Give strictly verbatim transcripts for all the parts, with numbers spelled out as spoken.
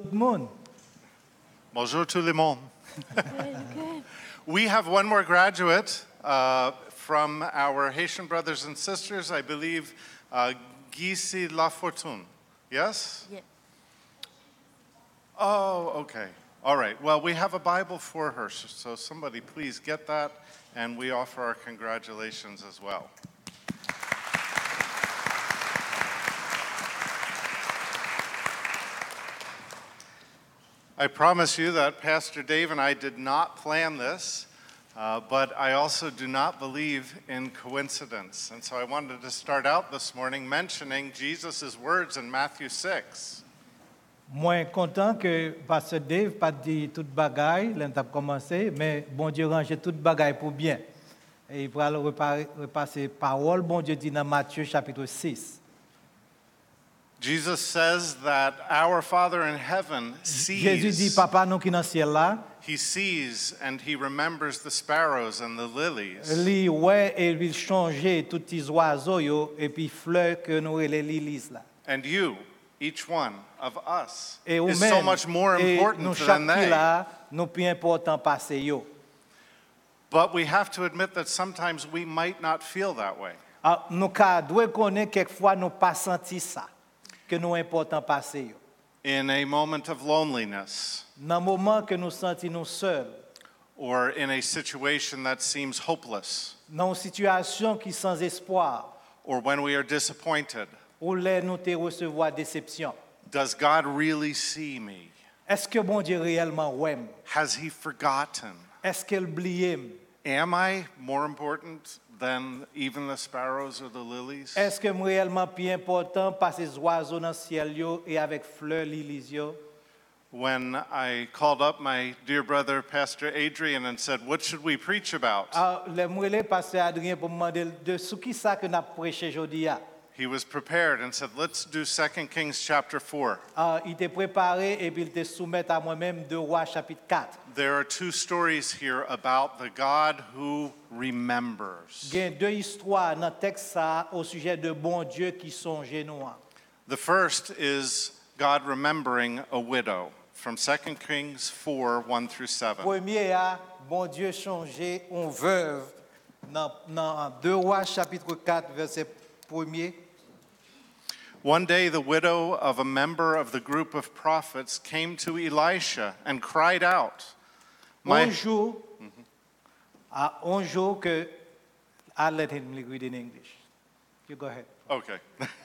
le monde. Bonjour tout le monde. We have one more graduate uh, from our Haitian brothers and sisters, I believe, uh, Gisi Lafortune. Yes? Yeah. Oh, okay. All right. Well, we have a Bible for her, so somebody please get that, and we offer our congratulations as well. I promise you that Pastor Dave and I did not plan this, uh, but I also do not believe in coincidence. And so I wanted to start out this morning mentioning Jesus' words in Matthew six. Moi content que Pasteur Dave pas dit toute bagaille, l'on a commencé, mais bon Dieu range toute bagaille pour bien. Et il va repasser parole, bon Dieu dit dans Matthieu chapitre six. Jesus says that our Father in heaven Jésus dit sees, papa nous qui dans ciel là, he sees and he remembers the sparrows and the lilies. lui ouais et il changer tous les oiseaux yo et puis fleurs que nous les lilies là. And you, each one of us, Et ou is so même much more et important nous than chaque they. là nous plus important passer yo. But we have to admit that sometimes we might not feel that way. Ah, nous ka doit connaître quelquefois nous pas senti ça que nous important passer yo. In a moment of loneliness, Dans le moment que nous sentons nous seuls, or in a situation that seems hopeless, dans une situation qui sans espoir, or when we are disappointed, où là nous te recevoir déception. does God really see me? Est-ce que bon Dieu réellement ouaime? Has he forgotten? Est-ce qu'il oublie? Am I more important than even the sparrows or the lilies? Est-ce que moi réellement plus important par ces oiseaux dans le ciel yo et avec fleurs lilies yo? When I called up my dear brother, Pastor Adrian, and said, what should we preach about? Ah, le moi pasteur Adrien pour me demander de ce qui ça que n'a prêché aujourd'hui. He was prepared and said, let's do Second Kings chapter four. Ah, il était préparé et puis il te soumet à moi-même de Rois chapitre quatre. There are two stories here about the God who remembers. Il y a deux histoires dans le texte ça au sujet de bon Dieu qui songe nous. The first is God remembering a widow from Second Kings four, one through seven. Premier a bon Dieu changé en veuve dans dans deux Rois chapitre quatre verset premier. One day, the widow of a member of the group of prophets came to Elisha and cried out, My, Un jour, à un jour que, I'll let him read in English. You go ahead. okay,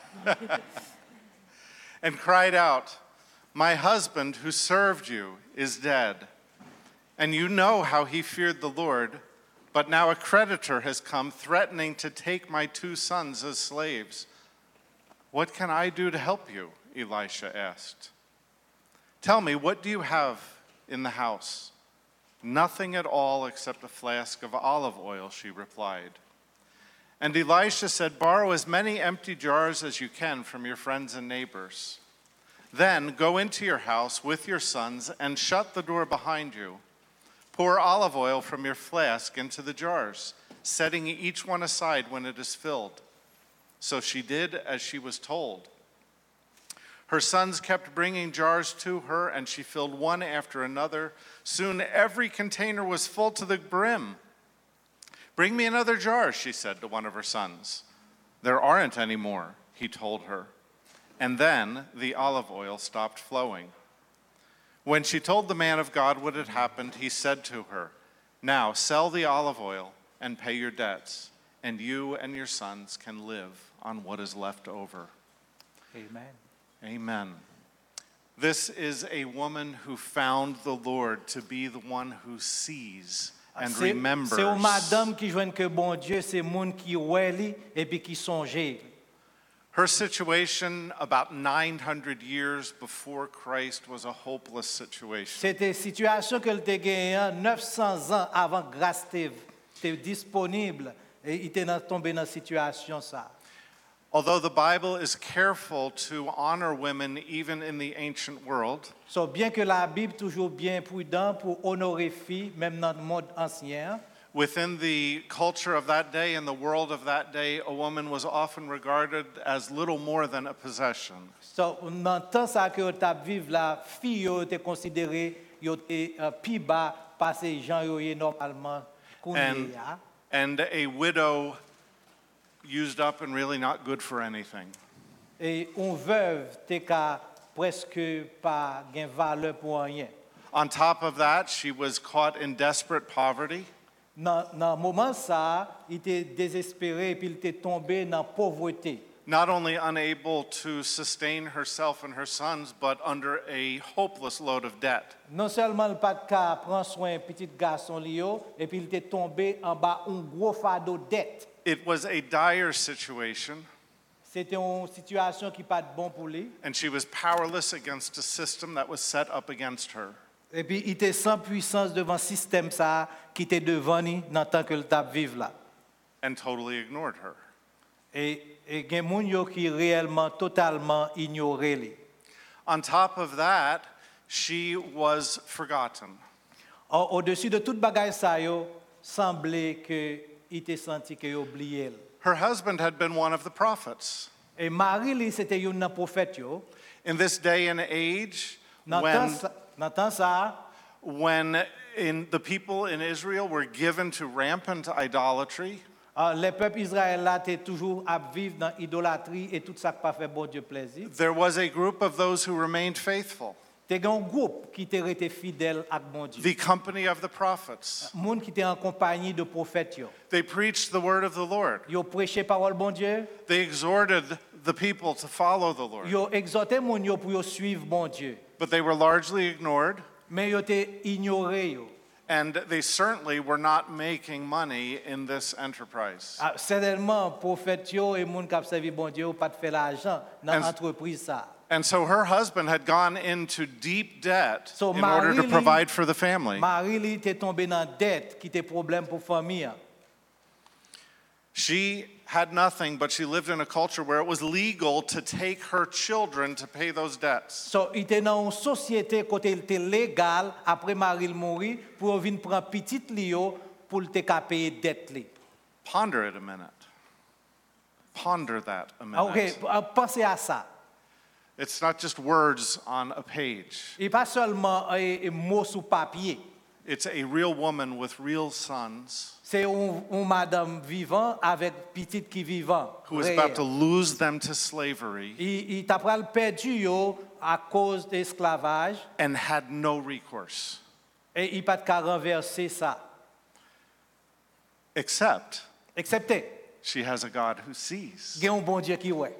and cried out, My husband who served you is dead, and you know how he feared the Lord, but now a creditor has come threatening to take my two sons as slaves. What can I do to help you? Elisha asked. Tell me, what do you have in the house? Nothing at all except a flask of olive oil, she replied. And Elisha said, Borrow as many empty jars as you can from your friends and neighbors. Then go into your house with your sons and shut the door behind you. Pour olive oil from your flask into the jars, setting each one aside when it is filled. So she did as she was told. Her sons kept bringing jars to her, and she filled one after another. Soon every container was full to the brim. Bring me another jar, she said to one of her sons. There aren't any more, he told her. And then the olive oil stopped flowing. When she told the man of God what had happened, he said to her, Now sell the olive oil and pay your debts, and you and your sons can live on what is left over. Amen. Amen. This is a woman who found the Lord to be the one who sees and C'est remembers. c'est une madame qui joigne que bon Dieu, c'est monde qui oueli et puis qui songe. Her situation about nine hundred years before Christ was a hopeless situation. C'était situation que te gagné neuf cents ans avant grâce était disponible et il était tombé dans situation ça. Although the Bible is careful to honor women even in the ancient world, So bien que la Bible toujours bien prudent pour honorer filles même dans le monde ancien, Within the culture of that day and the world of that day, a woman was often regarded as little more than a possession. So, dans le temps ça que tu vivre la fille yo était considérée yo était euh, plus bas par ces gens yo est normalement And, connait ya. and a widow used up and really not good for anything. Et une veuve t'es ka presque pas gain valeur pour rien. On top of that, she was caught in desperate poverty. Dans dans moment ça, il était désespéré et puis il était tombé dans pauvreté. Not only unable to sustain herself and her sons, but under a hopeless load of debt. Non seulement le pas de cas prend soin petit garçon Lio et puis il était tombé en bas un gros fardeau de dette. It was a dire situation, C'était une situation qui pas de bon pour lui. and she was powerless against a system that was set up against her. Et puis il était sans puissance devant le système ça qui était devant lui dans tant que le tap vivre là. And totally ignored her. Et et gen moun yo qui réellement totalement ignoré lui. On top of that, she was forgotten. Au- Au-dessus de toute bagaille ça yo, semblait que il était senti que yo oublié. elle. Her husband had been one of the prophets. Et Marie lui c'était une prophète yo. In this day and age, Dans temps when, ça- dans temps ça, when in, the people in Israel were given to rampant idolatry, ah, les peuples israéliens là étaient toujours à vivre dans l'idolâtrie et tout ça qui pas fait bon Dieu plaisir. there was a group of those who remained faithful. T'es un groupe qui était resté fidèle à bon Dieu. The company of the prophets. Moun qui était en compagnie de prophètes yo. They preached the word of the Lord. Yo prêché parole bon Dieu. They exhorted the people to follow the Lord. Yo exhorté moun yo pour yo suivre bon Dieu. But they were largely ignored, Mais yo te ignoré yo. and they certainly were not making money in this enterprise. Ah, certainement prophètes yo et moun qui a servi bon Dieu yo pas de faire l'argent dans And- l'entreprise ça. And so her husband had gone into deep debt So in order to Marie- provide for the family. Marie li était tombée dans dette qui était problème pour famille. She had nothing, but she lived in a culture where it was legal to take her children to pay those debts. So, il était dans une société côté il était légal après Marie le mourir pour venir prendre petite li yo pour te ka payer dette li. Ponder it a minute. Ponder that a Ah, OK, minute. ah, pensez à ça. It's not just words on a page. Et pas seulement un mot sur papier. It's a real woman with real sons C'est une un madame vivant avec petite qui vivant. who was réel. about to lose them to slavery Il, il t'a pral perdu yo à cause de l'esclavage and had no recourse, et il pas de qu'à renverser ça. except Excepté, she has a God who sees. il y a un bon Dieu qui ouais.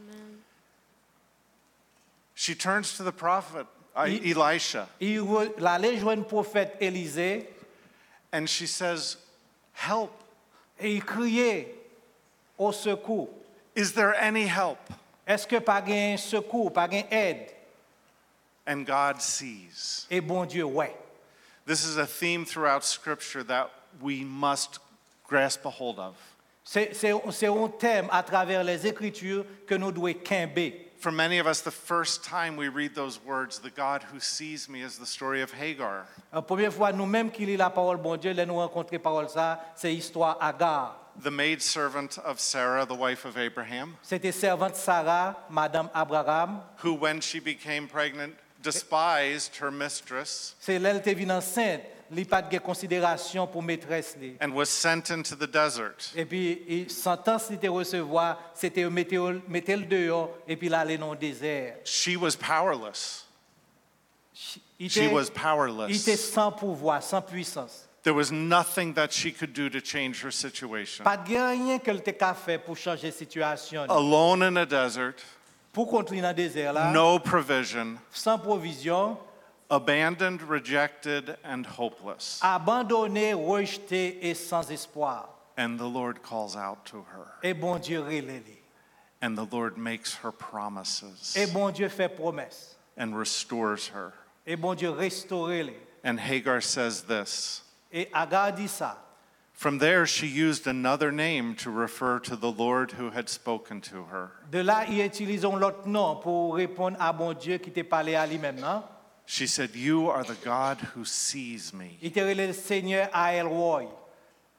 She turns to the prophet I- He- Elisha Il re- il allait joindre le prophète Élisée and she says, "Help. et il criait au secours. Is there any help?" Est-ce que pas gain secours, pas gain aide? And God sees. Et bon Dieu, ouais. This is a theme throughout Scripture that we must grasp a hold of. C'est c'est- c'est un thème à travers les Écritures que nous devons quimber. For many of us, the first time we read those words, the God who sees me, is the story of Hagar. La première fois, nous-mêmes qui lisons la parole bon Dieu, là nous rencontrons la parole ça, c'est l'histoire Agar. The maidservant of Sarah, the wife of Abraham, C'était servante Sarah, Madame Abraham. who, when she became pregnant, despised her mistress C'est elle qui est venue enceinte, il n'y a pas de considération pour maîtresse. li. and was sent into the desert. Et puis, il- sentence qu'il était recevoir, c'était mettre mettre le dehors et puis l'aller dans le désert. She was powerless. Il She était, was il était powerless. sans pouvoir, sans puissance. There was nothing that she could do to change her situation. Pas de rien qu'elle était qu'à faire pour changer la situation. Alone in a desert, Pour continuer dans le désert là, no provision, sans provision, abandoned, rejected, and hopeless. abandonné, rejeté et sans espoir. And the Lord calls out to her, Et bon Dieu relève. and the Lord makes her promises Et bon Dieu fait promesse. and restores her. Et bon Dieu restaure les. And Hagar says this. Et Agar dit ça. From there, she used another name to refer to the Lord who had spoken to her. De là, ils utilisent l'autre nom pour répondre à bon Dieu qui t'a parlé à lui-même. Non? She said, "You are the God who sees me." Il te relève le Seigneur à El Roi.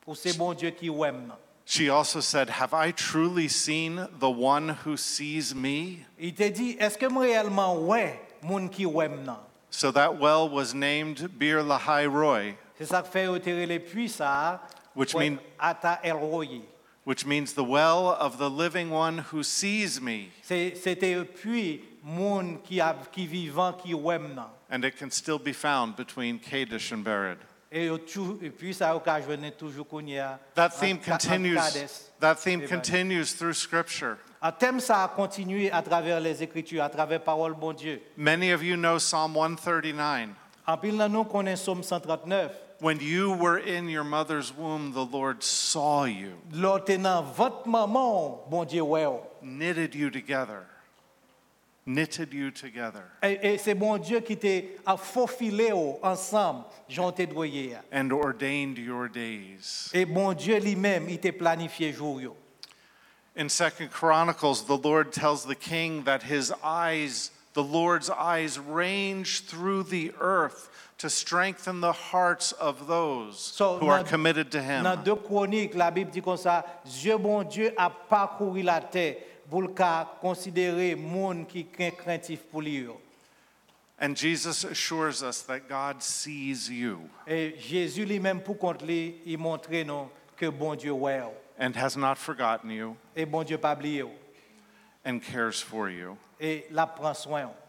ou c'est bon Dieu qui aime. She also said, "Have I truly seen the one who sees me?" Il te dit, est-ce que moi réellement ouais, moun qui aime nan? So that well was named Bir Lahai Roy, C'est ça que fait retirer les puits ça, Which ouais, mean- Ata El Roye. which means the well of the living one who sees me. C'est- C'était un puits moun qui a qui vivant qui aime nan. And it can still be found between Kadesh and Bered. Et yo tou- et puis ça au cas joindre toujours konya. That theme continues. That theme Amen. continues through Scripture. Un thème ça a continué à travers les Écritures, à travers parole bon Dieu. Many of you know Psalm one thirty-nine. En pile nan nous connaît Somme cent trente-neuf. When you were in your mother's womb, the Lord saw you, Lors t'es dans votre maman, bon Dieu ouais. ou. knitted you together, knitted you together, Et, et c'est bon Dieu qui t'a faufilé ou ensemble, j'en t'ai droyé. and ordained your days. Et bon Dieu lui-même, il t'a planifié jour yo. In Second Chronicles, the Lord tells the king that his eyes, the Lord's eyes, range through the earth to strengthen the hearts of those So, who are nan- committed to him. Dans deux chroniques, la Bible dit comme ça, Dieu bon Dieu a parcouru la terre pour le cas considérer monde qui est craintif pour lui. yo. And Jesus assures us that God sees you Et Jésus lui-même pour contre lui, il montre nous que bon Dieu ouais. ou. and has not forgotten you Et bon Dieu pas oublié. ou. and cares for you. Et la prend soin. ou.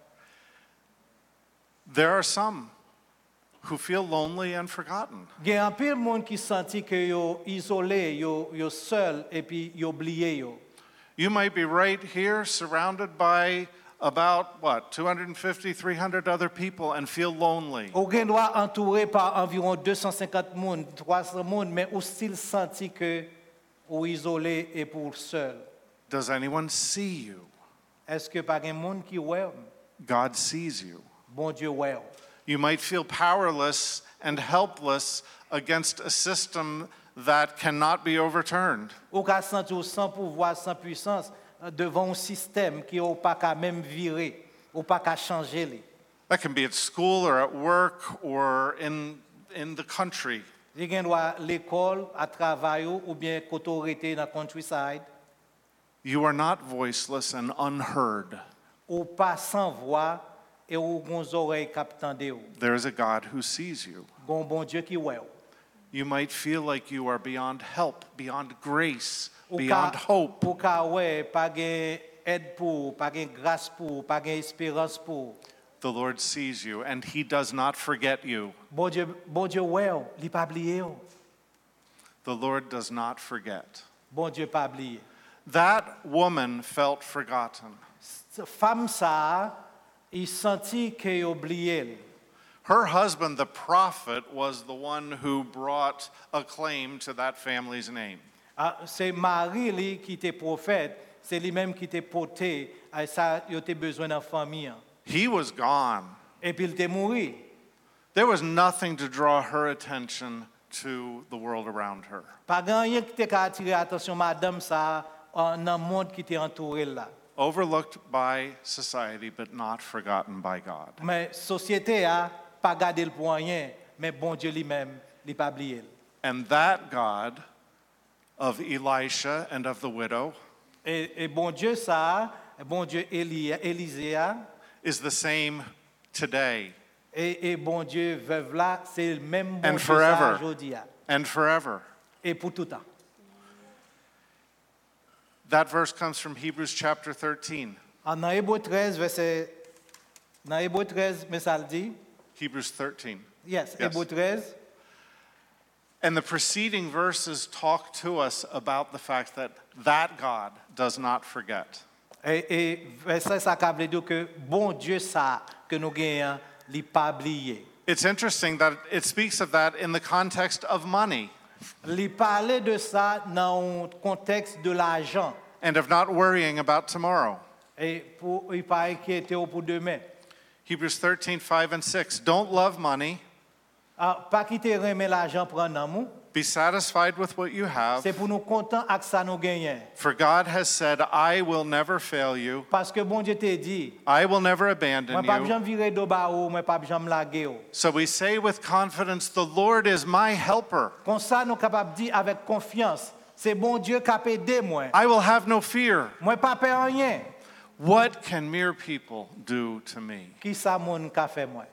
There are some who feel lonely and forgotten. Il y a un peu de monde qui senti que yo isolé, yo yo seul et puis yo oublié yo. You might be right here surrounded by about, what, two hundred fifty, three hundred other people and feel lonely. Ou gen doit entouré par environ deux cent cinquante moun, trois cents moun, mais ou still senti que ou isolé et pour seul. Does anyone see you? Est-ce que pas gen moun qui ouais? God sees you. Bon Dieu ouais. ou. You might feel powerless and helpless against a system that cannot be overturned. Ou ka senti ou sans pouvoir, sans puissance euh, devant un système qui ou pas qu'à même virer, ou pas qu'à changer li. That can be at school or at work or in, in the country. Il gen doit l'école, à travail ou ou bien autorité dans countryside, You are not voiceless and unheard. ou pas sans voix et ou gon oreilles cap tande ou. There is a God who sees you. Gon bon Dieu qui ouais. ou. You might feel like you are beyond help, beyond grace, Ou beyond ka- hope. Ou ka ouais, pas gen aide pour, pas gen grâce pour, pas gen espérance pour. The Lord sees you and he does not forget you. Bon Dieu, bon Dieu ouais, ou, li pas oublié ou. The Lord does not forget. Bon Dieu pas oublié. That woman felt forgotten. Cette femme ça, il senti que oublié. li. Her husband, the prophet, was the one who brought a claim to that family's name. Ah, c'est Marie li qui était prophète, c'est lui-même qui était porté, à ça il était besoin d'une famille. He was gone. Et puis il était mort. There was nothing to draw her attention to the world around her. Pas grand rien qui était attiré l'attention madame ça dans le monde qui était entouré là. Overlooked by society, but not forgotten by God. Mais société a pas gardé le pour rien, mais bon Dieu lui-même, il pas oublié. And that God of Elisha and of the widow Et, et bon Dieu ça, bon Dieu Élie, Élisée a, is the same today et, et bon Dieu veuve là, c'est le même bon And Dieu ça forever. aujourd'hui a. and forever. Et pour tout temps. That verse comes from Hebrews chapter thirteen. En dans Hébreux treize verset dans Hébreux treize mais ça le dit. Hebrews thirteen. Yes, Yes. Hébreux treize. And the preceding verses talk to us about the fact that that God does not forget. Et, et verset ça veut dire que bon Dieu ça que nous gagnons, il pas oublié. It's interesting that it speaks of that in the context of money Il parlait de ça dans un contexte de l'argent and of not worrying about tomorrow. et pour il pas inquiété pour demain. Hebrews thirteen, five and six. Don't love money, Ah, pas quitter remettre l'argent prendre dans nous Be satisfied with what you have, C'est pour nous contents avec ça nous gagnons. for God has said, I will never fail you. Parce que bon Dieu t'a dit, I will never moi abandon pas you. jamais virer de bas ou moi pas jamais laguer ou. So we say with confidence, the Lord is my helper. Comme ça nous capable dire avec confiance, c'est bon Dieu qui a aidé moi. I will have no fear. Moi pas peur rien. What can mere people do to me? Qui ça moun ka fait moi?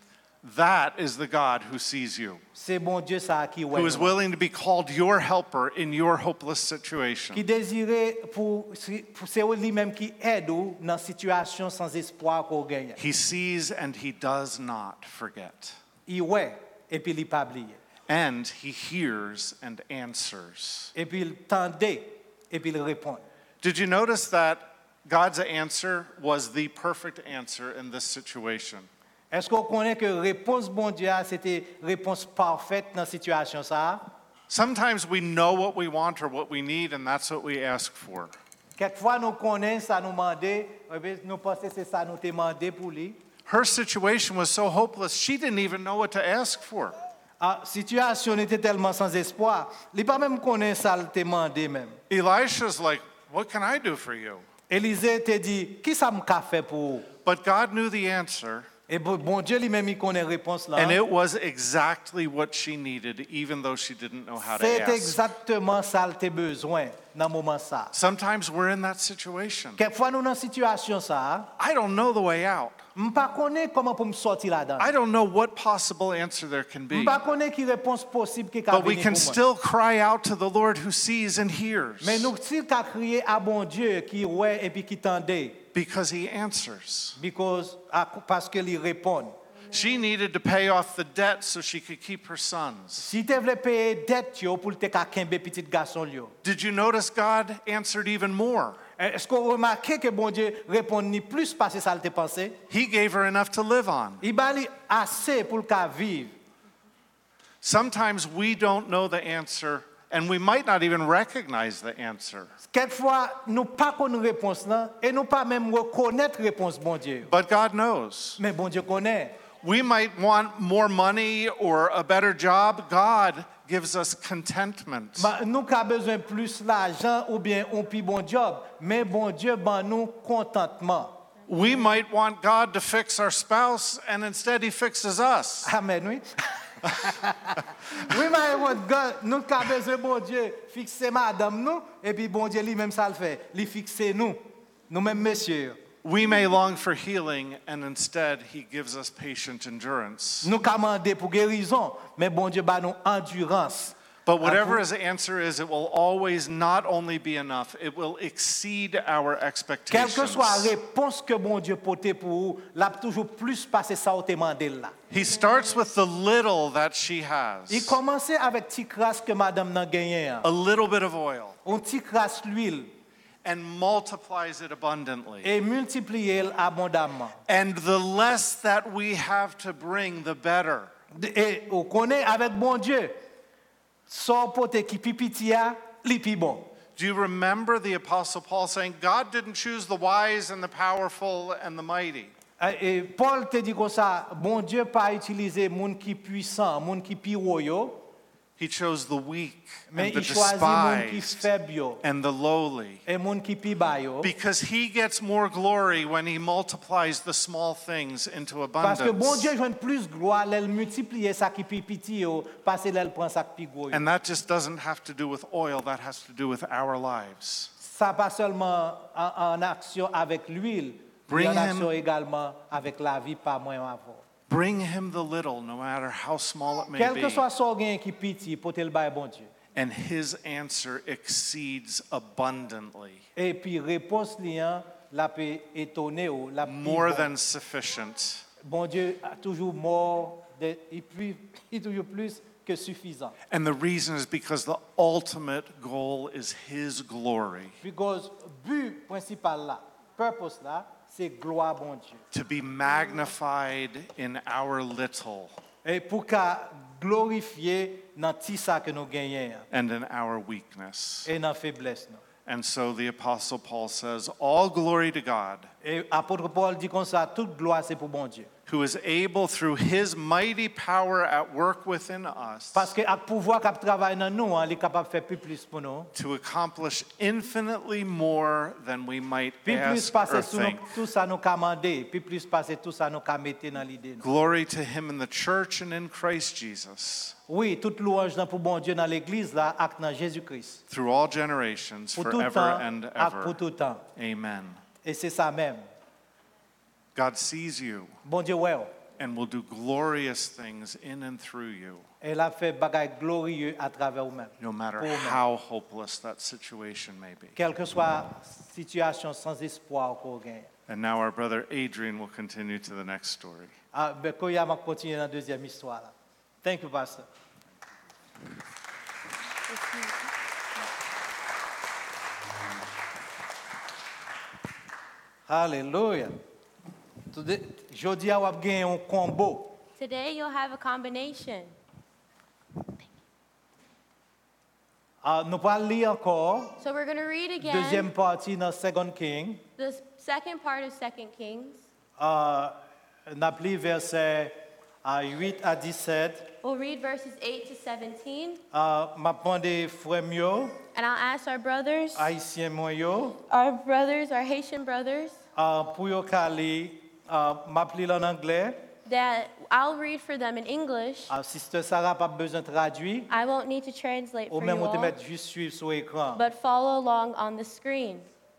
That is the God who sees you, C'est bon Dieu ça qui ouais. who is willing to be called your helper in your hopeless situation. Qui désirait pour pour- c'est lui-même qui aide ou dans situation sans espoir qu'on gagne. He sees and he does not forget. Il ouais et puis il pas oublier. And he hears and answers. Et puis il tendait et puis il répond. Did you notice that God's answer was the perfect answer in this situation? Est-ce qu'on connaît que réponse bon Dieu a, c'était réponse parfaite dans situation ça? Sometimes we know what we want or what we need, and that's what we ask for. Quelquefois nous connaissons ça nous demander, nous pensons que c'est ça nous demandé pour lui. Her situation was so hopeless, she didn't even know what to ask for. La situation était tellement sans espoir, il pas même connaît ça le demandé même. Elisha's like, what can I do for you? Élisée te dit, qui ça me qu'a fait pour vous? But God knew the answer, Et bon bon Dieu lui-même il connaît réponse là. and it was exactly what she needed, even though she didn't know how to C'est ask. exactement ça que tu as besoin dans moment ça. Sometimes we're in that situation. Quelquefois nous dans situation ça, I don't know the way out. on pas connaît comment pour me sortir là-dedans. I don't know what possible answer there can On be. pas connaît qui réponse possible qui But we venir can pour moi. still cry out to the Lord who sees and hears, Mais nous still qu'à crier à bon Dieu qui ouais et puis qui tendait because he answers. because à- parce que il répond. She needed to pay off the debt so she could keep her sons. Si tu veux payer dette yo pour te ka kembe petit garçon yo. Did you notice God answered even more? Est-ce qu'on remarque que bon Dieu répond ni plus parce que ça le te pensé? He gave her enough to live on. Il bali assez pour le cas vivre. Sometimes we don't know the answer, and we might not even recognize the answer. Quelquefois nous pas connaît réponse là et nous pas même reconnaître réponse bon Dieu. But God knows. Mais bon Dieu connaît. We might want more money or a better job. God gives us contentment. Bah, nous avons besoin plus d'argent ou bien un plus bon job, mais bon Dieu ban nous contentement. We might want God to fix our spouse, and instead He fixes us. Amen, oui. Oui, mais what God, nous avons besoin bon Dieu fixer madame nous et puis bon Dieu lui-même ça le fait, il fixe nous, nous-mêmes messieurs. We may long for healing, and instead He gives us patient endurance. Nous commander pour guérison, mais bon Dieu bat nous endurance. But whatever His answer is, it will always not only be enough, it will exceed our Quelle que soit la expectations. réponse que bon Dieu porte pour vous, l'a toujours plus passer ça au demandé là. He starts with the little that she Il has, commençait avec petit crasse que madame n'a gagné, a little bit of oil, un petit crasse l'huile and multiplies it abundantly. et multiplier abondamment. And the less that we have to bring, the better. Et on connaît avec bon Dieu, son pote qui pipitia, li pi bon. Do you remember the Apostle Paul saying, God didn't choose the wise and the powerful and the mighty? Et Paul te dit comme ça, bon Dieu pas utiliser moun qui puissant, moun qui pi yo, He chose the weak mais and the il choisit moun qui despised faible yo, and the lowly. et moun qui pi bas yo. Because he gets more glory when he multiplies the small things into Parce que bon abundance. Dieu joue plus gloire, elle multiplier ça qui pi petit yo, parce qu'elle prend ça qui pi gros yo. And that just doesn't have to do with oil, that has to do with our lives. Ça pas seulement en, en action avec l'huile, mais Bring en him- action également avec la vie pas moins avant. Bring him the little, no matter how small it may Quel que be. soit son gain qui petit, pour te le bail bon Dieu. And his answer exceeds abundantly, Et puis réponse liant, la peut étonner ou la pi more bon. than sufficient. Bon Dieu a toujours mort, de, il, plus, il toujours plus que suffisant. And the reason is because the ultimate goal is his glory, Because but principal là, purpose là, c'est gloire bon Dieu. to be magnified in our little Et pour qu'à glorifier dans tout ça que nous gagnons and in our weakness. et dans faiblesse nous. And so the Apostle Paul says, all glory to God, Et apôtre Paul dit comme ça, toute gloire c'est pour bon Dieu. who is able through his mighty power at work within us Parce que avec pouvoir qui travaille dans nous, hein, il est capable de faire plus plus pour nous. to accomplish infinitely more than we might Puis plus ask passer or sur nous, think. tout ça nous commander, puis plus passer tout ça nous mettre dans l'idée. Glory to him in the church and in Christ Jesus, Oui, toute louange dans pour bon Dieu dans l'église là, acte dans Jésus-Christ. through all generations, Pour tout forever temps, and acte pour ever. tout temps. Amen. Et c'est ça même. God sees you Bon Dieu ouais. and will do glorious things in and through you, Elle a fait bagaille glorieux à travers vous-même. no matter Pour vous-même. how hopeless that situation may be. Quelle que soit la situation sans espoir qu'on gagne. And now our brother Adrian will continue to the next story. Ah, ben, quand il y a ma continuer dans la deuxième histoire là. Thank you, Pastor. Hallelujah. Today, Jodi a wap gen un combo. Today you'll have a combination. Ah, nous allons lire encore So we're going to read again deuxième partie dans Second King. the s- second part of Second Kings. Ah, n'a pris verset ah, huit à dix-sept. We'll read verses eight to seventeen. Ah, m'a demandé frère mio, And I'll ask our brothers, haïtien moi yo, our brothers, our Haitian brothers, ah, pour yo kali, ah, m'a pris en anglais. that I'll read for them in English. Ah, Sister Sarah pas besoin de traduire. I won't need to translate Ou for même you on te all, mettre juste suivre sur écran. but follow along on the screen.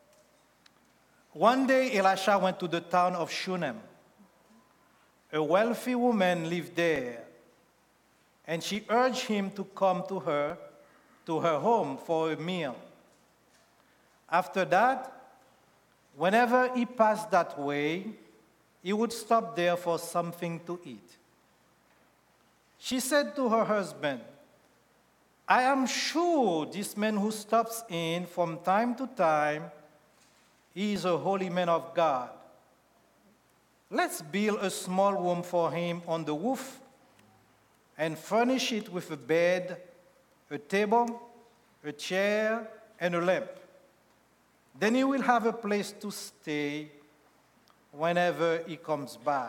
One day Elisha went to the town of Shunem. A wealthy woman lived there, and she urged him to come to her, to her home for a meal. After that, whenever he passed that way, he would stop there for something to eat. She said to her husband, I am sure this man who stops in from time to time, he is a holy man of God. Let's build a small room for him on the roof and furnish it with a bed, a table, a chair, and a lamp. Then he will have a place to stay whenever he comes by.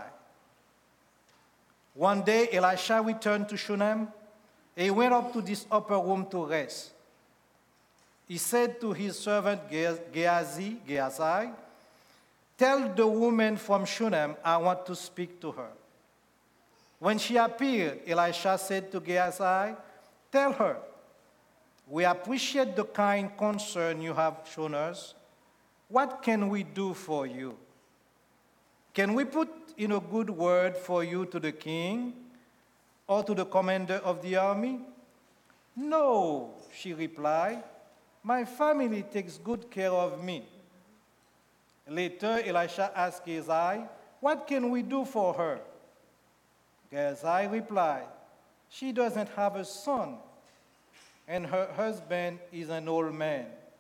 One day, Elisha returned to Shunem, and he went up to this upper room to rest. He said to his servant Gehazi, Gehazi, tell the woman from Shunem I want to speak to her. When she appeared, Elisha said to Gehazi, tell her, we appreciate the kind concern you have shown us. What can we do for you? Can we put in a good word for you to the king or to the commander of the army? No, she replied. My family takes good care of me. Later, Elisha asked Gehazi, what can we do for her? Gehazi replied, she doesn't have a son, and her husband is an old man.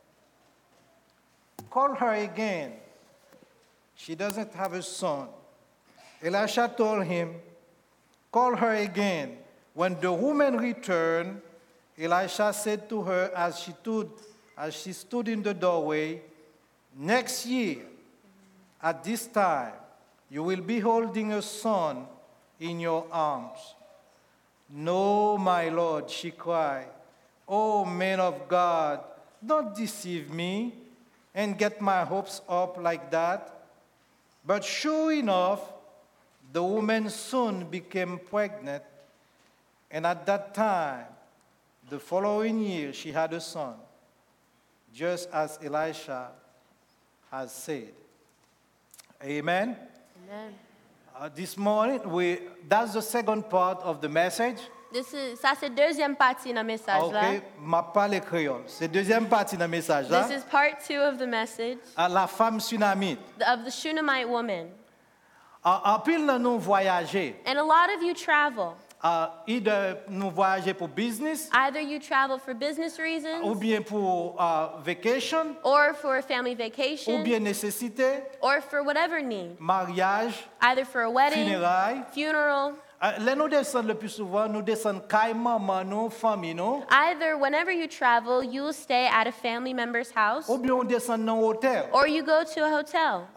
Call her again. She doesn't have a son. Elisha told him, call her again. When the woman returned, Elisha said to her as she stood, as she stood in the doorway, next year, at this time, you will be holding a son in your arms. No, my Lord, she cried. Oh, man of God, don't deceive me and get my hopes up like that. But sure enough, the woman soon became pregnant, and at that time, the following year, she had a son, just as Elisha has said. Amen. Amen. Uh, this morning, we, that's the second part of the message. This is, ça c'est deuxième partie dans le message là. Ok, ma parle créole. C'est deuxième partie dans le message là. This is part two of the message À la femme tsunamite. of the Shunammite woman. En pile de nous voyager. And a lot of you travel. Uh, either nous voyager pour business Either you travel for business ou reasons bien pour uh, vacation or for a family ou vacation bien nécessité, or for whatever need. mariage, Either for a wedding, funérailles. funeral. Uh, là nous descendons le plus souvent, nous descendons caille maman, nous, famille, nous, Either whenever you travel, you will stay at a family member's house ou bien on descend dans un hôtel. or you go to a hotel. Uh,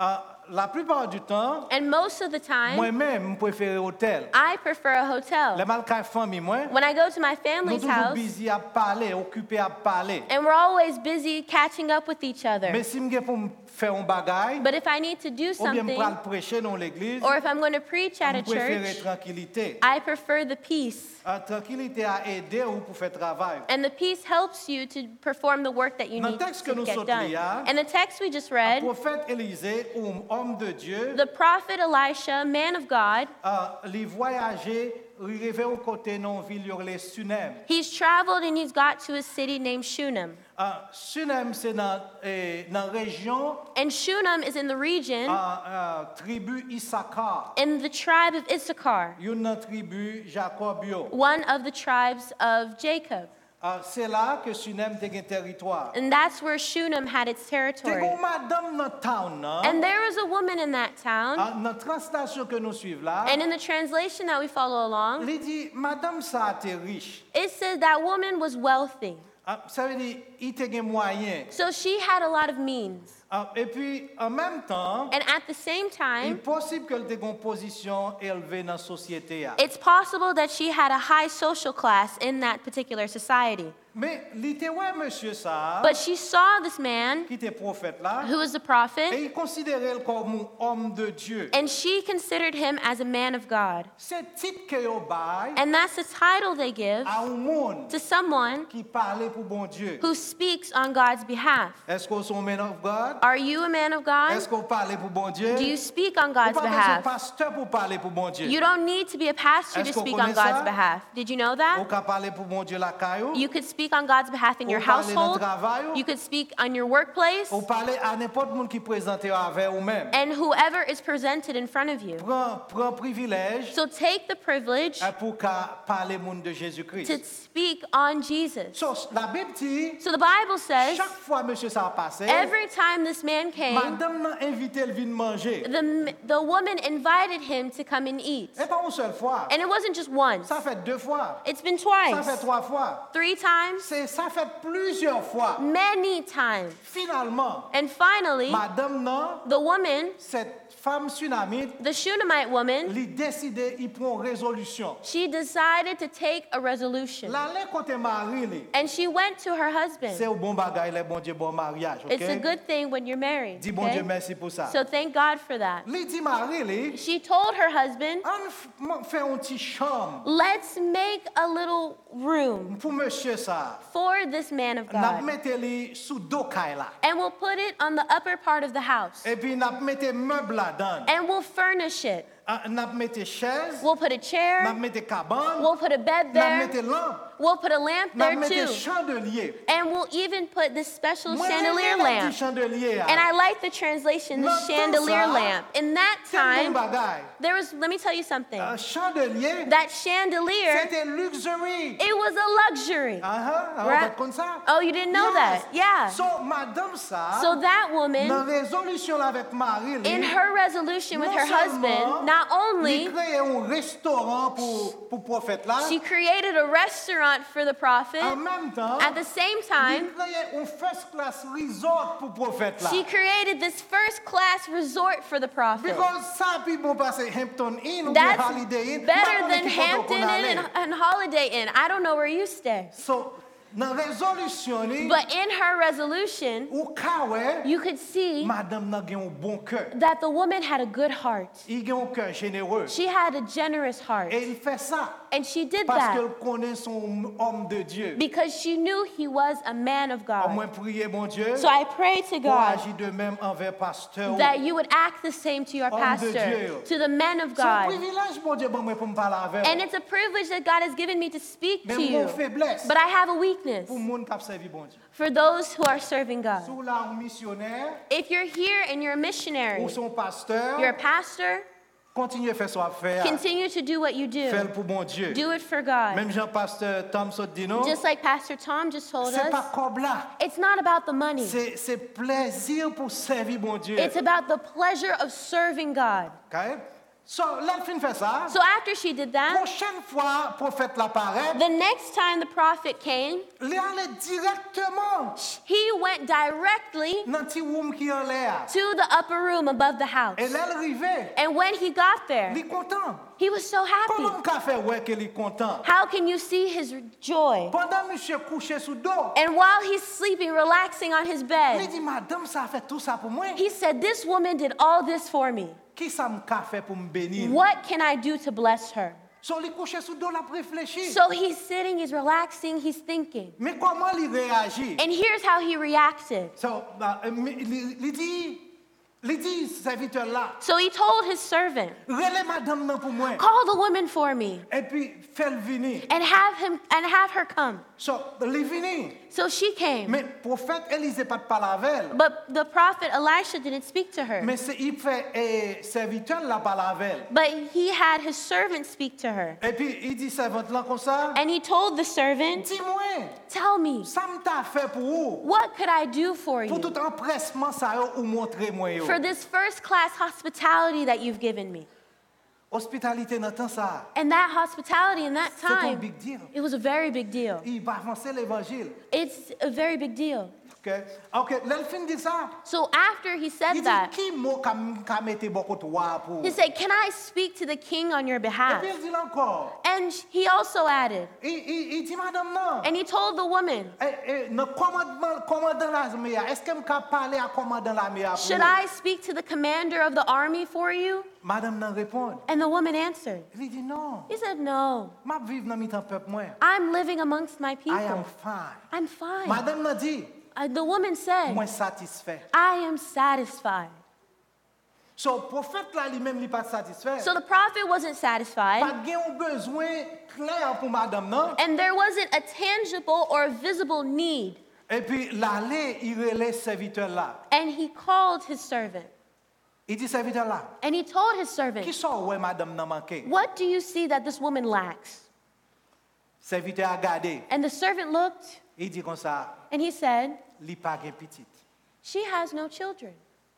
la plupart du temps, And most of the time, moi-même, je préfère l'hôtel. I prefer a Les hotel. malcas famille, moi, When I go to my nous family's toujours house, busy à parler, occupés à parler. and we're always busy catching up with each other. Mais si je pour faire un bagage, But if I need to do ou bien something, pour prêcher dans l'église, or if I'm going to preach at je a préfère church, tranquillité. I prefer the peace. La tranquillité a aidé ou pour faire travail. And the peace helps you to perform the work that you Dans le need texte que to nous get sommes done. lus, hein, And the text we just Le read, prophète Élisée, un homme de Dieu, the prophet Elisha, man of God, a les voyager, arrivé au côté non ville les Sunem. he's traveled and he's got to a city named Shunem. Ah, Sunem c'est dans eh, dans région And Shunem is in the region ah, ah, tribu Issachar. in the tribe of Issachar, Une tribu Jacobio. one of the tribes of Jacob. Ah, c'est là que Sunem a un territoire. And that's where Shunem had its C'est territory. comme madame dans town, non? And there was a woman in that town, Ah, dans la translation que nous suivons là, and in the translation that we follow along, il dit madame ça était riche. it says that woman was wealthy. Ah, ça veut dire il était un moyen. So she had a lot of means. Ah, et puis en même temps, And at the same il est time, possible qu'elle ait une position élevée dans la société. ah. it's possible that she had a high social class in that particular society. Mais il était ouais monsieur ça, But she saw this man, qui était prophète là, who was a et prophet, il considérait le comme un homme de Dieu. and she considered him as a man of God. C'est titre que yo bail And that's the title they give à un monde to someone qui parlait pour bon Dieu. who speaks on God's behalf. Est-ce qu'on est un man of God? Are you a man of God? Est-ce qu'on parle pour bon Dieu? Do you speak on Ou God's pas besoin de behalf? pasteur pour parler pour bon Dieu. You don't need to be a pastor to Est-ce qu'on speak connaît on God's ça? behalf. Did you know Ou that? qu'à parler pour bon Dieu la caillou? You could speak on God's behalf in your Ou parler dans household. travail? You could speak on your workplace. Ou parler à n'importe monde qui présente avec ou même. And whoever is presented in front of you. Prends prends privilège So take the privilege euh, pour qu'à parler monde de Jésus-Christ. to speak on Jesus. So, la Bible dit So the Bible says, chaque fois monsieur ça a passé, every time this man came, madame n'a invité elle vient manger. the, the woman invited him to come and eat. Et pas une seule fois. And it wasn't just once. Ça fait deux fois. It's been Ça fait twice, trois fois. three times, C'est ça fait plusieurs fois. many times. Finalement, And finally, madame non, the woman, cette femme tsunamite, the Shunammite woman, il décidé, il prend résolution. she decided to take a resolution. L'aller côté mari, li, And she went to her c'est husband. un bon bagage, le bon Dieu, bon mariage. It's a ok? good thing when you're married. Dis bon Dieu Okay? merci pour ça. So thank God for that. Li dit mari, li, She told her husband, on f- m- fait un petit chambre let's make a little room pour monsieur ça. for this man of N'a God. mette li sous dos caille là. And we'll put it on the upper part of the house. Et puis n'a mette meuble là-dedans. And we'll furnish it. Ah, N'a mette chaise, We'll put a n'a chair. mette cabane, We'll put a bed n'a there. mette lampe, We'll put a lamp n'a there mette too. chandelier. And we'll even put this special Moi, chandelier j'aime les lamp. petits chandeliers, And I ah. like the translation, the Dans chandelier ça, lamp. In that C'est un time, bon bagage. there was, let me tell you something. Un chandelier, That chandelier, c'était luxury. it was a luxury. Ah, ah, on Right. va comme ça. Oh, you didn't know Yes. that? Yeah. So, madame ça, So that dans woman, résolution là avec Marie, in her resolution with non her seulement, husband, not only il crée un restaurant pour pour prophète là, she created a restaurant for the prophet, en même temps, at the same il time, crée un first class resort pour prophète là. she created this first class resort for the prophet. Because ça puis bon passer Hampton Inn ou bien That's Holiday Inn, better pas than qu'on équipe qu'on Hampton allait. Inn and, and Holiday Inn. I don't know where you stay. So, dans résolution ni, But in her resolution, ou ka ouais, you could see madame n'a gen un bon cœur. that the woman had a good heart. Il gen un cœur généreux. She had a generous heart. Et il fait ça And she did parce that qu'elle connaît son homme de Dieu. because she knew he was a man of Au God. moins prier bon Dieu So I pray to pour God agir de même envers pasteur. that you would act the same to your Homme de pastor, Dieu. to the men of C'est un God. privilège bon Dieu bon moi pour me parler avec. And it's a privilege that God has given me to speak Mais to mon you. faiblesse But I have a weakness pour monde qui a servi bon Dieu. for those who are serving God. Sous la un missionnaire If you're here and you're a missionary, ou son pasteur, you're a pastor, continuez à faire son affaire. continue to do what you Fais-le do. pour bon Dieu. Do it for God. Même Jean-Pasteur Tom Sot dit non, Just like Pastor Tom just told c'est pas us, comme là. it's not about the money. C'est c'est plaisir pour servir bon Dieu. It's about the pleasure of serving God. Okay? So, l'elle fin fait ça. So after she did that, Prochaine fois, prophète l'apparaît, the next time the prophet came, il allait directement he went directly dans petit room qui en l'air. to the upper room above the house. Et là, elle arrivait. And when he got Il there, est content. he was so Comment happy. on peut faire ouais qu'il est content? How can you see his joy? Pendant monsieur couché sous dos, And while he's sleeping, relaxing on his il bed, dit, madame, ça a fait tout ça pour moi. he said, "This woman did all this for me. Qui ça me fait pour me bénir? What can I do to bless her?" So, il est couché sous dos, il a réfléchi. So he's sitting, he's relaxing, he's thinking. Mais comment il réagit? And here's how he reacted. So, bah, euh, mais il il dit, il dit, serviteur là, So he told his servant, relais madame nan pour moi. "Call the woman for me Et puis, fais-le venir. and have him and have her come." So, il est venu. So she came. Mais prophète Élisée pas de parler avec elle. But the prophet Elisha didn't speak to her. Mais c'est, il fait eh, serviteur là parler avec elle. But he had his servant speak to her. Et puis, il dit servante là comme ça. And he told the servant, Dis-moi, "Tell me, ça me t'a fait pour vous. what could I do for Pour you tout empressement ça yo, ou montrer moi yo. for this first class hospitality that you've given me?" Hospitalité dans temps ça. And that hospitality in that C'est un time, big deal. it was a very big deal. Il va avancer l'évangile. It's a very big deal. OK. OK, l'elle fin dit ça. So after he Il said dit that, qui mot kam ka mette beaucoup toi pour. he said, "Can I speak to the king on your Et behalf?" puis il dit encore. And he also added, Il, il, il dit madame non. and he told the woman, Eh, eh, le commandement commandant l'armée, est-ce que me ka parler à commandant l'armée pour? "Should I speak to the commander of the army for you?" Madame nan répond. And the woman answered. Il dit non. He said, "No, M'a vivre dans mi-temps peuple moi. I'm living amongst my I am people. fine. I'm fine." Madame nan dit, Uh, the woman said, moi satisfait. "I am satisfied." So prophète là lui-même il pas satisfait. So the prophet wasn't satisfied, Pas gen un besoin clair pour madame non. and there wasn't a tangible or visible need. Et puis l'aller il relève serviteur là. And he called his servant, Il dit serviteur là. and he told his servant, Qui sort ouais madame nan manqué? "What do you see that this woman lacks?" Serviteur a gardé. And the servant looked, Il dit comme ça, and he said, li pas gen petite. "She has no children."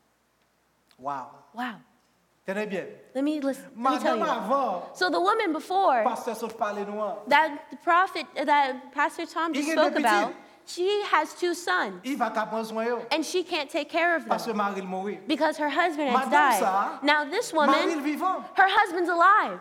Wow. Wow. Tenez bien. Let me listen. Let me tell Madame you. avant, So the woman before pasteur saute parler nous. that the prophet, that Pastor Tom just Il spoke est about, petit. she has two sons, Il va ka prendre soin yo. and she can't take care of Parce que them mari mourir. because her husband has Madame died. ça, Now this Mari woman, vivant. her husband's alive.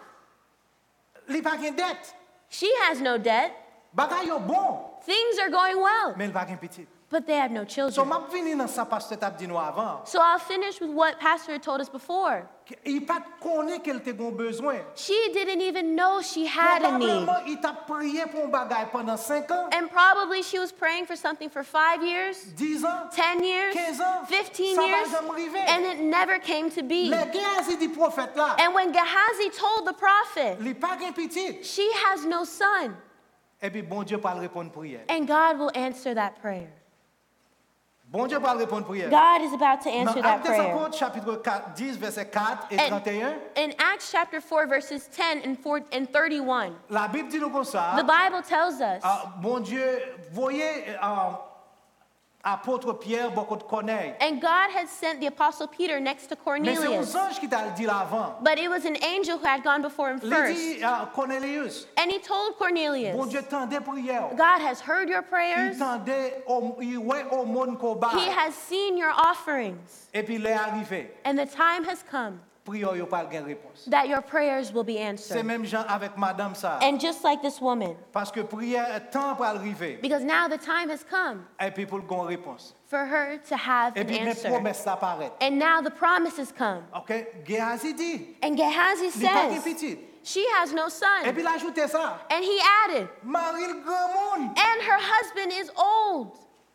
Li pas gen dette. She has no debt. Bagay yo bon, Things are going well, mais il va gen petite. but they have no So children. m'a vini dans ça pasteur t'a dit nous avant. So I'll finish with what Pastor had told us before. Il pas connaît qu'elle te gon besoin. She didn't even know she had a need. Probablement il t'a prié pour un bagay pendant cinq ans, And probably she was praying for something for five years, dix ans, ten years, quinze ans. fifteen Ça va years, jamais arriver. and it never came to be. Les Géasi dit prophète là, And when Gehazi told the prophet, il pas gen petite. she has no son, Et puis bon Dieu pas répondre prière. and God will answer that prayer. Bon Dieu pas répondre prière. God is about to answer Dans that Actes des prayer. Apôtres chapitre quatre, dix verset quatre et And trente et un, in Acts chapter four, verses ten and, four, and thirty-one, la Bible dit nous comme ça. the Bible tells us Ah, bon Dieu, voyez euh, apôtre Pierre beaucoup de connaît. and God had sent the apostle Peter next to Mais c'est un Cornelius. ange qui t'a dit l'avant. But it was an angel who had gone before him Il first. dit à Cornelius, And he told Cornelius, bon Dieu tendait prière. God has heard your Il prayers. tendait, au- il ouais au monde qu'on bat. He has seen your offerings. Et puis il est arrivé. And the time has come Prière yo pas gain réponse. that your prayers will be C'est answered. même gens avec madame ça. And just like this woman, Parce que prière temps pour arriver. because now the time has come Et puis pour gon réponse. for her to have Et an puis mes answer. promesses apparaissent. And now the promises come. OK, Géasi dit, And Gehazi il pas gain says, petite. she has no Et son. puis il a ajouté ça. And he added, Marie le grand monde. and her husband is old.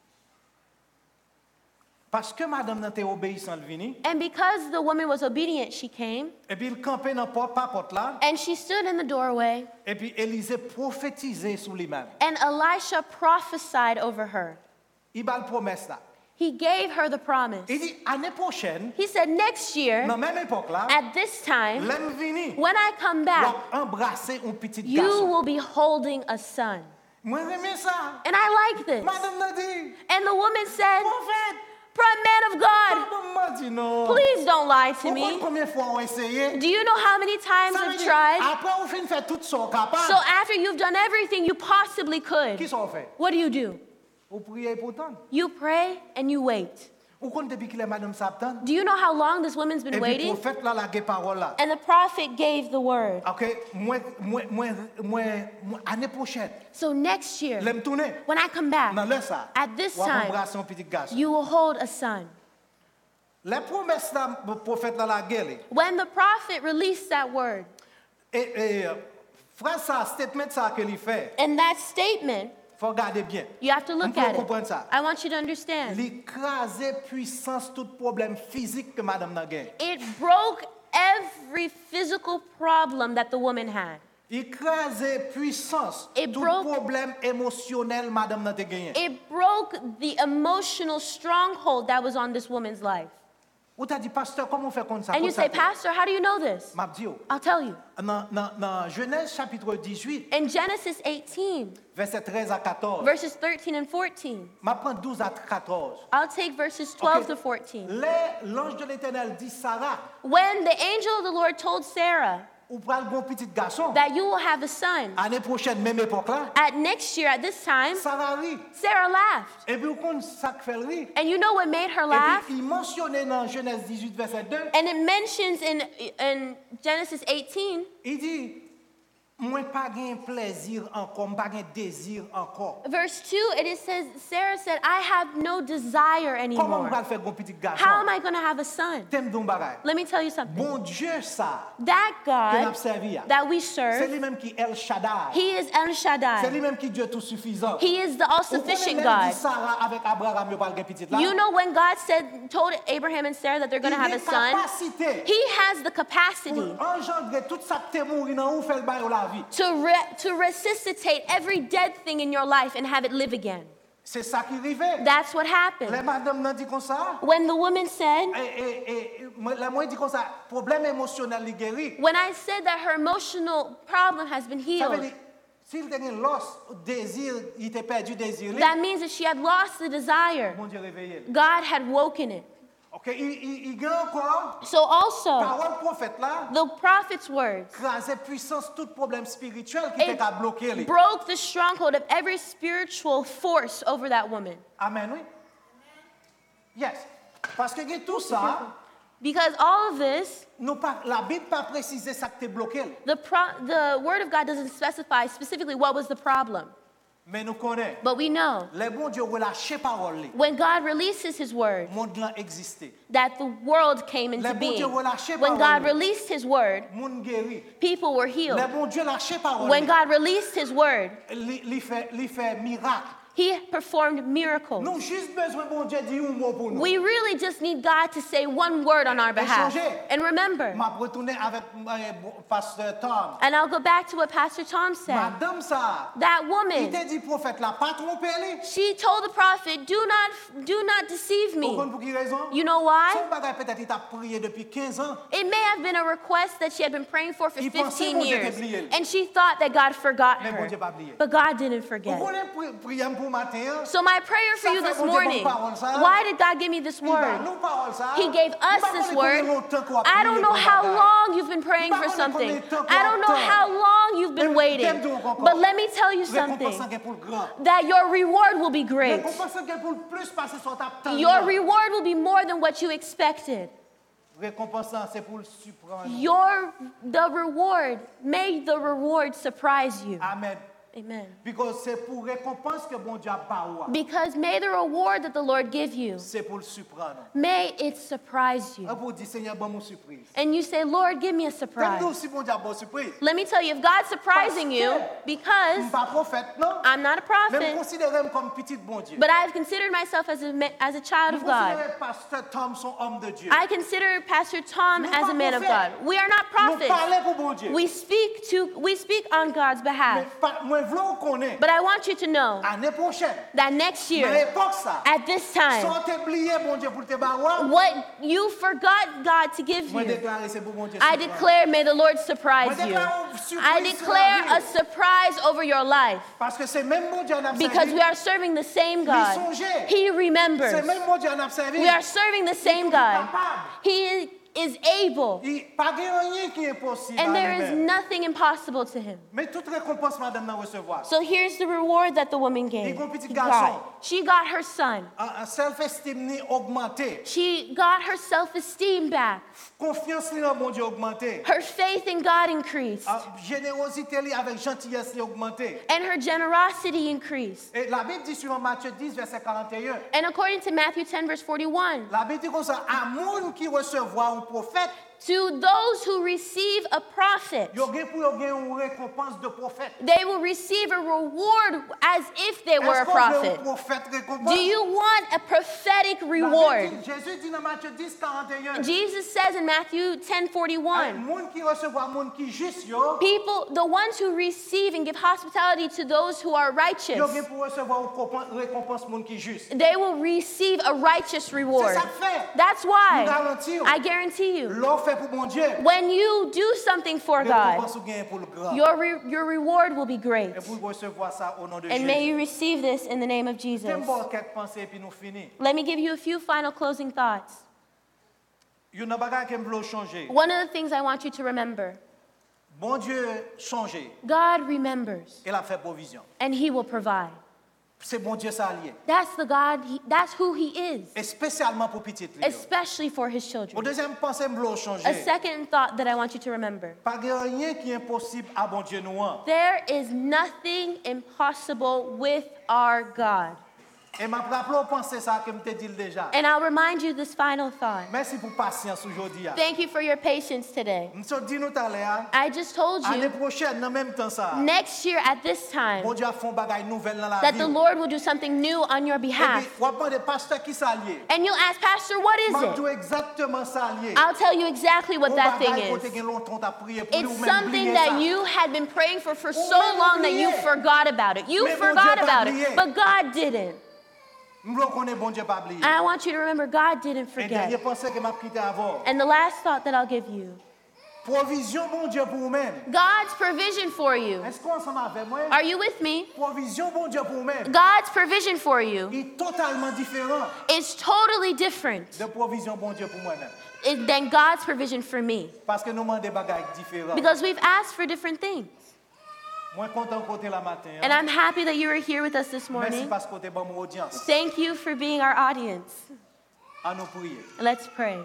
Parce que madame n'était obéissante vini. And because the woman was obedient, she came. Et puis il campait dans porte pas porte là. And she stood in the doorway. Et puis Élisée prophétisait sur lui-même. And Elisha prophesied over her. Il a la promesse là. He gave her the promise. Il dit année prochaine, He said, next year, dans même époque là, at this time, l'aime vini. when I come back, Va embrasser un petit you garçon. will be holding a son. Moi j'aime ça. And I like this. Madame n'a dit, And the woman said, prophète, From man of God, Maman dit non. please don't lie to Vous me. comprenez combien de fois on a essayé? Do you know how many times Ça veut I've dire, tried? après on fait faire tout ce qu'on est capable. So after you've done everything you possibly Qui could, sont fait? what do you do? Vous priez pourtant. You pray and you wait. Vous comprenez depuis que les madame s'attendent? Do you know how long this woman's Et been puis waiting? prophète là la parole là. And the prophet gave the word. OK, moi moi moi moi moi- année prochaine, So next year, l'aime tourner. when I come back, Dans le ça. at this on va time, embrasser un petit garçon. you will hold a son. Les promesses là le prophète là la gueule. When the prophet released that word, Et et frère ça statement ça que il fait. and that statement, Faut regarder bien. you have to On look peut at it. comprendre ça. I want you to understand. L'écraser puissance tout problème physique que madame n'a gagné. It broke every physical problem that the woman had. Écraser puissance It tout broke- problème émotionnel madame n'a gagné. It broke the emotional stronghold that was on this woman's life. Ou t'as dit pasteur comment on fait comme ça? And you say, Comme ça? Pastor, how do you know this? M'a dit oh. I'll tell you. Dans dans dans Genèse chapitre dix-huit In Genesis eighteen, verset treize à quatorze. verses thirteen and fourteen, M'a prend douze à quatorze. I'll take verses twelve Ok. to fourteen. Les- L'ange de l'Éternel dit Sarah, When the angel of the Lord told Sarah ou pral gon petit garçon. that you will have a son, Année prochaine même époque là, at next year at this time, Sarah rit. Sarah laughed. Et puis, on ça que fait rire. And you know what made her Et laugh? puis, il mentionnait dans Genèse dix-huit, verset deux, And it mentions in, in Genesis eighteen, il dit, moi pas gain plaisir encore, moi pas gain désir encore. verse two, it is says, Sarah said, I have no desire Comment on anymore. va faire un petit garçon? How am I going to have a son? T'aimes donc bagay. Let me tell you something. Bon Dieu ça, That que n'a God servi. that we C'est serve, lui-même qui El Shaddai. He is El C'est Shaddai. lui-même qui Dieu tout suffisant. He is the all-sufficient God. Sarah avec Abraham, yo pas le petit là. You know when God said, told Abraham and Sarah that they're going to Il have a a son, capacité He has the pour capacity engendrer tout ça que t'es mouru dans où fait le bail la vie. to, re- to resuscitate every dead thing in your life and have it live again. C'est ça qui arrivait. That's what Les happened. madame n'a dit comme ça. When the woman said, Et, et, et, moi, la moi dit comme ça, problème émotionnel li guéri. when I said that her emotional problem has been Ça veut healed, dire, s'il était un loss, désir, il était perdu désir. li, that means that she had lost the desire. Mon Dieu réveillé. God had woken it. Ok, il, il, il gagne encore. So also, Parole prophète là, the prophet's words, craser puissance tout problème spirituel qui était it à bloquer. li. broke the stronghold of every spiritual force over that woman. Amen, oui. Yes. Parce que il y a tout ça, Because all of this, nous pas, la Bible pas précisé ça que t'es bloqué. the, pro- the word of God doesn't specify specifically what was the problem. Mais nous connaissons. But we know Les bons Dieu relâché parole. li. when God releases his word, Monde là existé. that the world came Les into bons being. Dieu relâché When parole. God li. released his word, Monde guéri. people were Les healed. bons Dieu lâché parole. When li. God released his word, Li, li fait, li fait miracle. he performed miracles. Nous juste besoin bon Dieu dire un mot pour nous. We really just need God to say one word on our behalf. changer. And remember, M'a retourné avec euh, pasteur Tom. and I'll go back to what Pastor Tom said. Madame ça. That Il woman, t'a dit prophète là, pas tromper lui. she told the prophet, do not, do not deceive Vous me. comprenez pour qui raison? You know why? Son bagage peut-être il t'a prié depuis quinze ans. It may have been a request that she had been praying for for Il pensait fifteen bon Dieu years, t'oubliait. and she thought that God forgot Mais bon her. Dieu pas oublié. But God didn't Vous forget. connaissez pri- prière pour matin. hein? So my prayer for Ça you fait this bon Dieu bonne morning, parole, ça. why did God give me this Il va word? nous parole ça. He gave Il us va this connaître word. combien longtemps qu'on a I prié don't know pour how bagage. long you've been praying Il va for connaître something. combien de temps qu'on I don't know attend. how long you've been Mais waiting. t'aimes donc encore. But let me tell you Récompense something, en pour le grand. that your reward will be great. Récompense en pour le plus passer sur ta table. Your reward will be more than what you expected. Récompense c'est pour le surprendre. Your, the reward, may the reward surprise you. Amen. Amen. Because c'est pour récompense que bon Dieu a pas ou. Because may the reward that the Lord give you, C'est pour le surprendre. may it surprise you. On pour dire Seigneur bon mon surprise. And you say, Lord, give me a Comme surprise. nous aussi bon Dieu a bon surprise. Let me tell you, if God's surprising you, Je because suis pas prophète non. I'm not a Même prophet, considérer comme petit bon Dieu. but I've considered myself as a, ma- as a child of God. Considérer pasteur Tom son homme de Dieu. I consider Pastor Tom Nous as pas a man of prophètes. God. We are not Nous prophets. parler pour bon Dieu. We speak to we speak on God's Mais behalf. pas- moi vouloir connaître, But I want you to know l'année prochaine, that next dans year, l'époque ça, at this time, sans t'oublier, bon Dieu, pour te barrer, what you forgot God to give moi you, déclare c'est pour bon Dieu. I surprendre. declare, may the Lord surprise Moi you. déclare une surprise I sur la declare vie. a surprise over your life. Parce que c'est même bon Dieu en a Because we servi. are serving the same God. songeait. He C'est remembers. même bon Dieu en a servi. We are serving the same toujours God. capable. He is able. Il pas rien qui est impossible. And à there is lui-même. nothing impossible to him. Mais toute récompense madame n'a recevoir. So here's the reward that the woman gave. Il y a un petit She garçon. got. She got her son. Un un self-esteem ni augmenté. She got her self-esteem back. Confiance ni en bon Dieu augmenté. Her faith in God increased. Ah, générosité li avec gentillesse li augmenté. And her generosity increased. Et la Bible dit sur Matthieu dix verset quarante et un. And according to Matthew ten, verse forty-one, La Bible dit comme ça, à monde qui recevoir un prophète, to those who receive a prophet, yo gen pour yo gen une récompense de prophète. they will receive a reward as if they were a Est-ce qu'on veut un prophet. prophète récompense? Do you want a prophetic La Bible reward? dit- Jésus dit dans Matthieu dix quarante et un. Jesus says in Matthew ten Un forty-one, monde qui recevoir monde qui juste yo, people, the ones who receive and give hospitality to those who are yo righteous, gen pour recevoir une récompense- récompense monde qui juste. they will receive a righteous reward. C'est ça que fait. That's Nous why garantissons. I guarantee you, L'on fait pour mon Dieu. when you do something for God, Récompense ou gain pour le grand. your, re- your reward will be great. Et pour recevoir ça au nom de And may Jésus. you receive this in the name of Jesus. J'aime voir quelques pensées et puis nous finissons. Let me give you a few final closing thoughts. Il y a un bagage qui me changer. One of the things I want you to remember, Bon Dieu changer. God remembers Il a fait provision. and He will provide. C'est bon Dieu ça lié. That's the God, he, that's who He is, Et spécialement pour petit. especially for His Au children. deuxième pensée me A changer. second thought that I want you to remember, Pas de rien qui est impossible à bon Dieu nous. hein. there is nothing impossible with our God. Et m'a rappelé au penser ça que me te dit déjà. And I'll remind you this final thought. Merci pour patience aujourd'hui. Thank you for your patience today. Nous dit nous tout à l'heure. I just told Année you prochaine en même temps ça. next year at this time Bon Dieu a fait un bagage nouvelle dans la that vie. the Lord will do something new on your Et puis, behalf. on va demander pasteur qui ça lié. And you'll ask, Pastor, what is M'a it? dit exactement ça lié. I'll tell you exactly what Un that thing bagage côté is. gen longtemps t'as prié pour It's lui ou même something oublier that ça. you had been praying for for so même long that you oublié. forgot about it. You Mais bon forgot Dieu pas about it, oublié. but God didn't. Nous voulons qu'on ait bon Dieu pas oublié. And I want you to remember, God didn't Et dernière forget. pensée que m'a quitté avant. And the last thought that I'll give you, Provision bon Dieu pour vous-même. God's provision for you. Est-ce qu'on ensemble avec moi? Are you with me? Provision bon Dieu pour vous-même. God's provision for you Il est totalement différent is totally different de provision bon Dieu pour moi-même. i- than God's provision for me. Parce que nous demandons des bagages différents. Because we've asked for different things. Moi content côté la matin. And hein. I'm happy that you were here with us this Merci morning. parce que tu es bon mon audience. Thank you for being our audience. À nous prier. Let's pray.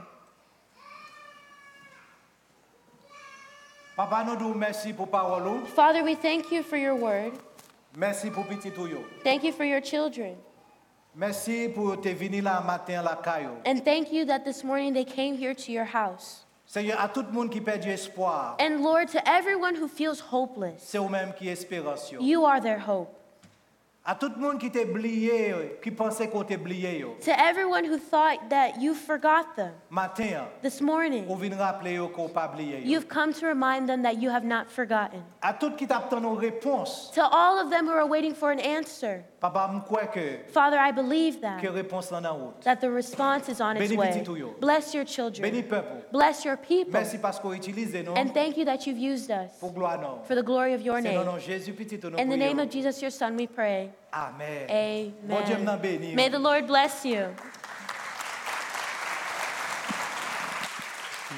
Papa nous disons merci pour parole. ou. Father, we thank you for your word. Merci pour petit tout yo. Thank you for your children. Merci pour te venir là matin la caillou. And thank you that this morning they came here to your house. Seigneur, à tout le monde qui perd du espoir, And Lord, to everyone who feels hopeless, c'est vous-même qui espérance. yo. you are their hope. À tout le monde qui t'est oublié, qui pensait qu'on t'est oublié, yo. To everyone who thought that you forgot them, Matin, this on morning, vient rappeler yo qu'on pas oublié. yo. you've come to remind them that you have not forgotten. À tout qui t'attend nos réponses, To all of them who are waiting for an answer, papa, je crois que Father, I believe que that, réponse là en route. that the response is on its Bénis way. petit tout yo. Bless your Bénis children. peuple. Bless your people. Merci parce qu'on utilise nous And thank you that you've used us pour gloire non. for the glory of your C'est dans name. nom Jésus petit nous In the name prions. of Jesus, your Son, we pray. Amen. Bon Dieu m'en Amen. bénisse. May the Lord bless you.